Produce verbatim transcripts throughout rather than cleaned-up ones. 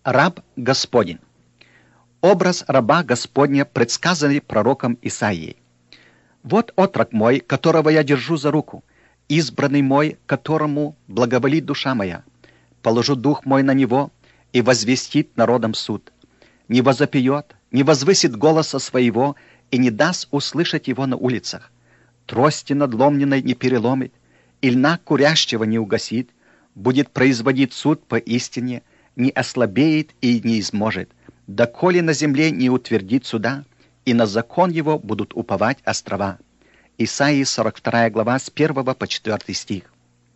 Раб Господень. Образ раба Господня предсказанный пророком Исаией. «Вот отрок мой, которого я держу за руку, избранный мой, которому благоволит душа моя. Положу дух мой на него, и возвестит народам суд. Не возопьет, не возвысит голоса своего, и не даст услышать его на улицах. Трости надломленной не переломит, и льна курящего не угасит, будет производить суд по истине, не ослабеет и не изможет, доколе на земле не утвердит суда, и на закон его будут уповать острова». Исаии сорок вторая глава с первого по четвёртый стих.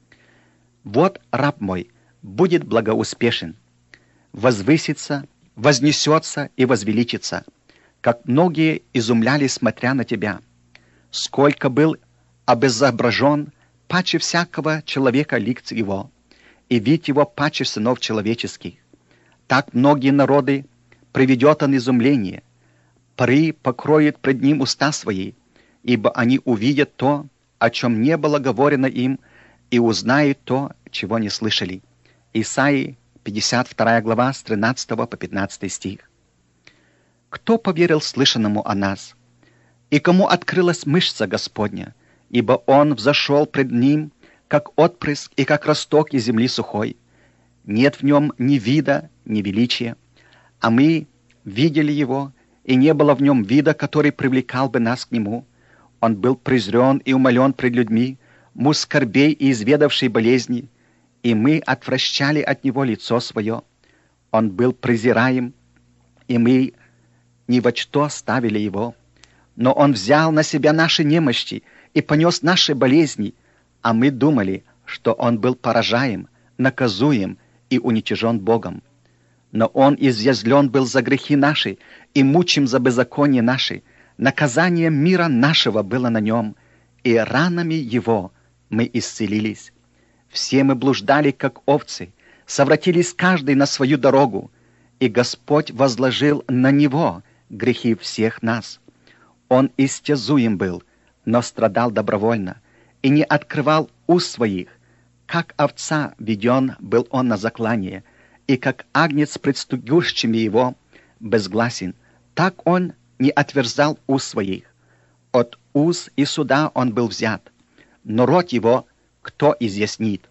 «Вот раб мой будет благоуспешен, возвысится, вознесется и возвеличится, как многие изумлялись, смотря на тебя. Сколько был обезображен паче всякого человека лик его, и вид его паче сынов человеческих. Так многие народы приведет он изумление, пары покроет пред ним уста свои, ибо они увидят то, о чем не было говорено им, и узнают то, чего не слышали». Исаии пятьдесят вторая глава с тринадцатого по пятнадцатый стих. «Кто поверил слышанному о нас? И кому открылась мышца Господня? Ибо Он взошел пред Ним, как отпрыск и как росток из земли сухой. Нет в Нем ни вида, ни величия. А мы видели Его, и не было в Нем вида, который привлекал бы нас к Нему. Он был презрен и умолен пред людьми, муж скорбей и изведавший болезни, и мы отвращали от Него лицо свое. Он был презираем, и мы ни во что ставили Его. Но Он взял на себя наши немощи и понес наши болезни, а мы думали, что Он был поражаем, наказуем и уничижен Богом. Но Он изъязвлен был за грехи наши и мучим за беззаконие наши. Наказание мира нашего было на Нем, и ранами Его мы исцелились. Все мы блуждали, как овцы, совратились каждый на свою дорогу, и Господь возложил на Него грехи всех нас. Он истязуем был, но страдал добровольно, и не открывал уст своих. Как овца веден был Он на заклание, и как агнец пред стугущими Его безгласен, так Он не отверзал уст своих. От уз и суда Он был взят, но рот Его кто изъяснит?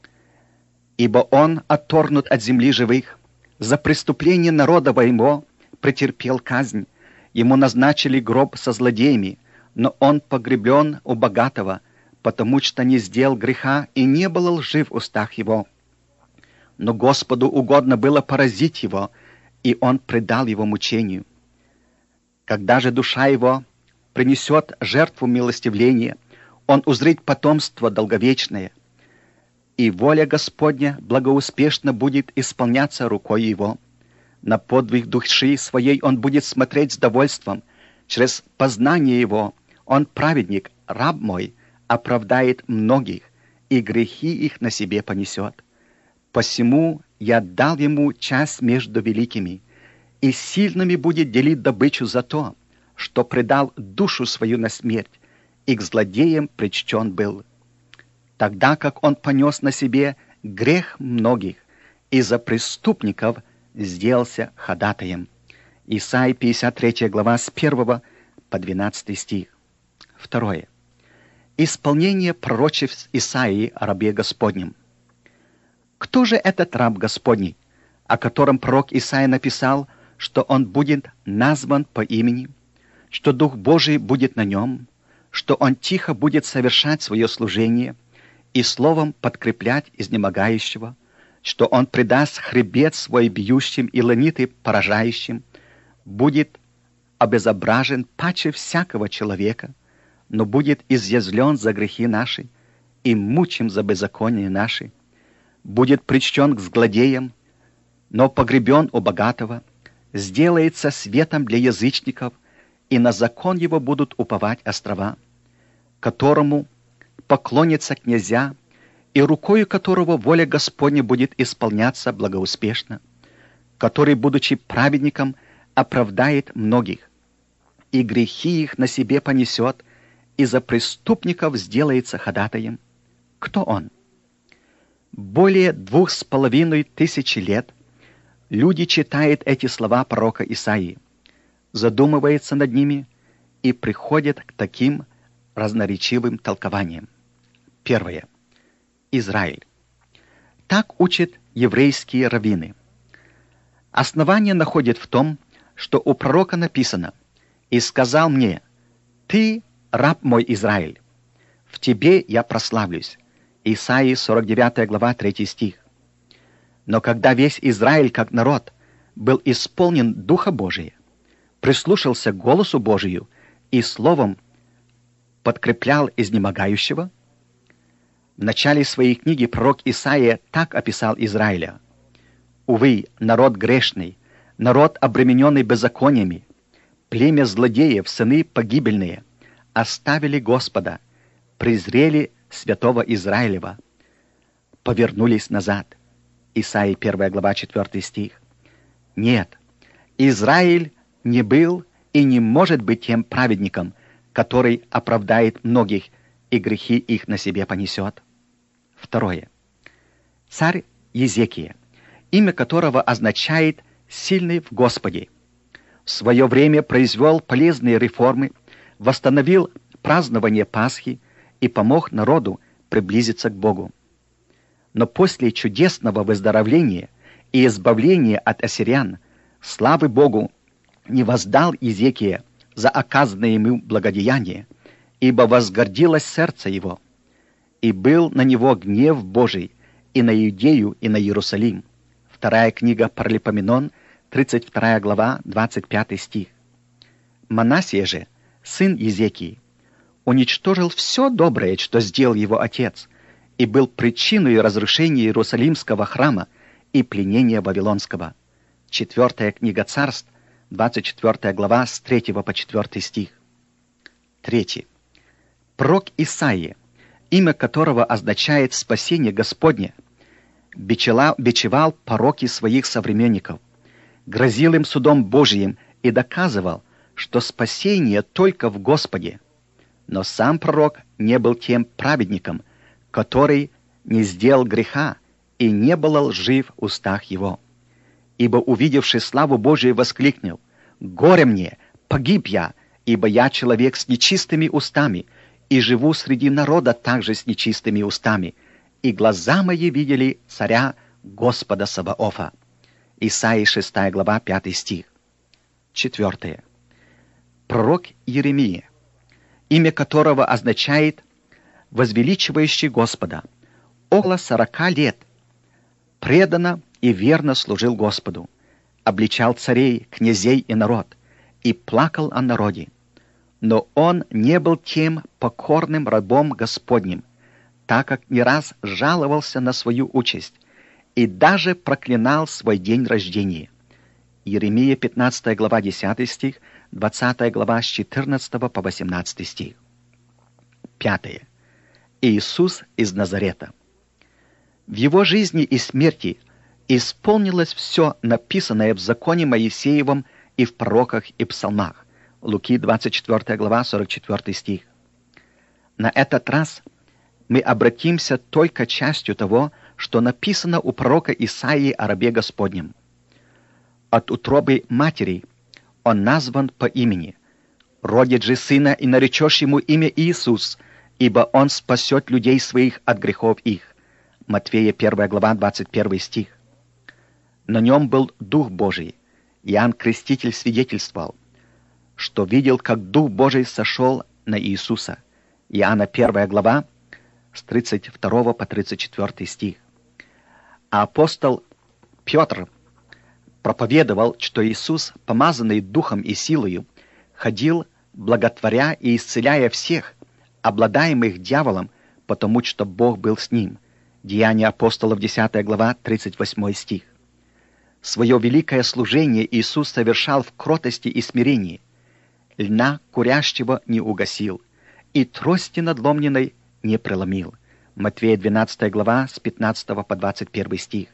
Ибо Он отторгнут от земли живых, за преступление народа Его претерпел казнь. Ему назначили гроб со злодеями, но Он погреблен у богатого, потому что не сделал греха, и не было лжи в устах Его. Но Господу угодно было поразить Его, и Он предал Его мучению. Когда же душа Его принесет жертву милостивления, Он узрит потомство долговечное, и воля Господня благоуспешно будет исполняться рукой Его. На подвиг души своей Он будет смотреть с довольством. Через познание Его Он, праведник, раб мой, оправдает многих, и грехи их на себе понесет. Посему я дал Ему часть между великими, и сильными будет делить добычу за то, что предал душу свою на смерть, и к злодеям причтен был. Тогда как Он понес на себе грех многих, и за преступников сделался ходатаем». Исаии пятьдесят третья глава с первого по двенадцатый стих. Второе. Исполнение пророчеств Исаии о рабе Господнем. Кто же этот раб Господний, о котором пророк Исаия написал, что он будет назван по имени, что Дух Божий будет на нем, что он тихо будет совершать свое служение и словом подкреплять изнемогающего, что он предаст хребет свой бьющим и ланиты поражающим, будет обезображен паче всякого человека, но будет изъязвлен за грехи наши и мучим за беззаконие наши, будет причтен к злодеям, но погребен у богатого, сделается светом для язычников, и на закон его будут уповать острова, которому поклонятся князья, и рукою которого воля Господня будет исполняться благоуспешно, который, будучи праведником, оправдает многих, и грехи их на себе понесет, и за преступников сделается ходатаем. Кто он? Более двух с половиной тысячи лет Люди читают эти слова пророка Исаии, задумываются над ними и приходят к таким разноречивым толкованиям. Первое. Израиль. Так учат еврейские раввины. Основание находит в том, что у пророка написано: «И сказал мне: ты, раб мой Израиль, в тебе я прославлюсь». Исаии сорок девятая глава, третий стих. Но когда весь Израиль, как народ, был исполнен Духа Божия, прислушался к голосу Божию и словом подкреплял изнемогающего, в начале своей книги пророк Исаия так описал Израиля: «Увы, народ грешный, народ, обремененный беззакониями, племя злодеев, сыны погибельные, оставили Господа, презрели святого Израилева, повернулись назад». Исаия первая глава, четвёртый стих. Нет, Израиль не был и не может быть тем праведником, который оправдает многих и грехи их на себе понесет. Второе. Царь Езекия, имя которого означает «сильный в Господе», в свое время произвел полезные реформы, восстановил празднование Пасхи и помог народу приблизиться к Богу. Но после чудесного выздоровления и избавления от ассирян, славы Богу не воздал Езекия за оказанное ему благодеяние, ибо возгордилось сердце его, и был на него гнев Божий и на Иудею, и на Иерусалим. Вторая книга Паралипоменон, тридцать вторая глава, двадцать пятый стих. Манассия же, сын Езекии, уничтожил все доброе, что сделал его отец, и был причиной разрушения Иерусалимского храма и пленения Вавилонского. Четвертая книга Царств, двадцать четвёртая глава, с третьего по четвёртый стих. Третье. Пророк Исаия, имя которого означает «спасение Господне», бичевал, бичевал пороки своих современников, грозил им судом Божиим и доказывал, что спасение только в Господе. Но сам пророк не был тем праведником, который не сделал греха, и не было лжи в устах его. Ибо, увидевши славу Божию, воскликнул: «Горе мне, погиб я, ибо я человек с нечистыми устами, и живу среди народа также с нечистыми устами, и глаза мои видели царя Господа Саваофа». Исаии шестая глава, пятый стих. Четвертое. Пророк Иеремия, имя которого означает «возвеличивающий Господа», около сорока лет преданно и верно служил Господу, обличал царей, князей и народ, и плакал о народе. Но он не был тем покорным рабом Господним, так как не раз жаловался на свою участь и даже проклинал свой день рождения. Иеремия пятнадцатая глава, десятый стих, двадцатая глава, с четырнадцатого по восемнадцатый стих. Пятое. Иисус из Назарета. В его жизни и смерти исполнилось все написанное в законе Моисеевом и в пророках и псалмах. Луки двадцать четвёртая глава, сорок четвёртый стих. На этот раз мы обратимся только частью того, что написано у пророка Исаии о рабе Господнем. От утробы матери он назван по имени. Родит же сына, и наречешь ему имя Иисус, ибо он спасет людей своих от грехов их. Матфея первая глава, двадцать первый стих. На нем был Дух Божий. Иоанн Креститель свидетельствовал, что видел, как Дух Божий сошел на Иисуса. Иоанна первая глава, с тридцать второго по тридцать четвёртый стих. А апостол Петр проповедовал, что Иисус, помазанный Духом и силою, ходил, благотворя и исцеляя всех, обладаемых дьяволом, потому что Бог был с ним. Деяния апостолов, десятая глава, тридцать восьмой стих. Свое великое служение Иисус совершал в кротости и смирении. Льна курящего не угасил, и трости надломленной не преломил. Матфея двенадцатая глава, с пятнадцатого по двадцать первый стих.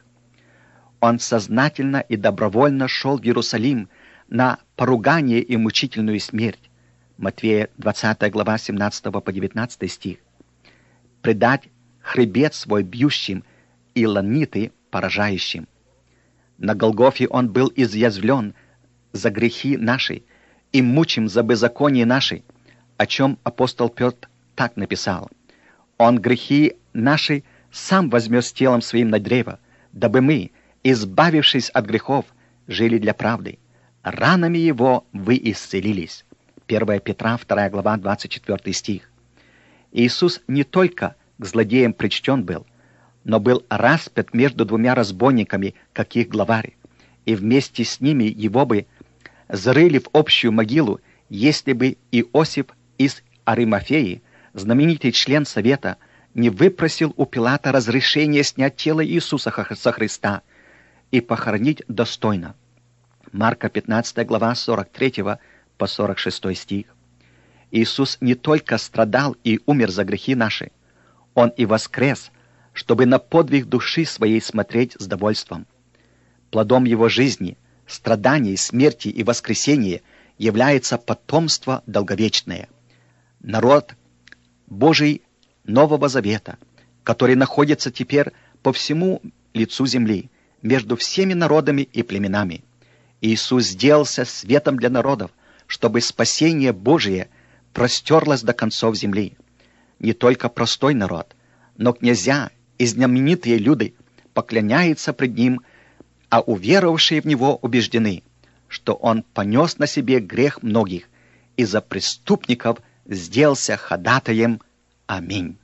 Он сознательно и добровольно шел в Иерусалим на поругание и мучительную смерть. Матфея двадцатая глава, семнадцатого по девятнадцатый стих. Предать хребет свой бьющим и ланиты поражающим. На Голгофе Он был изъязвлен за грехи наши и мучим за беззаконие наши, о чем апостол Петр так написал: «Он грехи наши сам возьмет с телом своим на древо, дабы мы, избавившись от грехов, жили для правды. Ранами Его вы исцелились». первое Петра, вторая глава, двадцать четвёртый стих. Иисус не только к злодеям причтен был, но был распят между двумя разбойниками, как их главарь, и вместе с ними его бы зарыли в общую могилу, если бы Иосиф из Аримафеи, знаменитый член совета, не выпросил у Пилата разрешение снять тело Иисуса со Христа и похоронить достойно. Марка пятнадцатая глава, сорок третьего по сорок шестой стих. Иисус не только страдал и умер за грехи наши, Он и воскрес, чтобы на подвиг души своей смотреть с довольством. Плодом Его жизни, страданий, смерти и воскресения является потомство долговечное. Народ Божий Нового Завета, который находится теперь по всему лицу земли, между всеми народами и племенами. Иисус сделался светом для народов, чтобы спасение Божие простерлось до концов земли. Не только простой народ, но князья и знаменитые люди поклоняются пред Ним, а уверовавшие в Него убеждены, что Он понес на себе грех многих и за преступников сделался ходатаем. Аминь.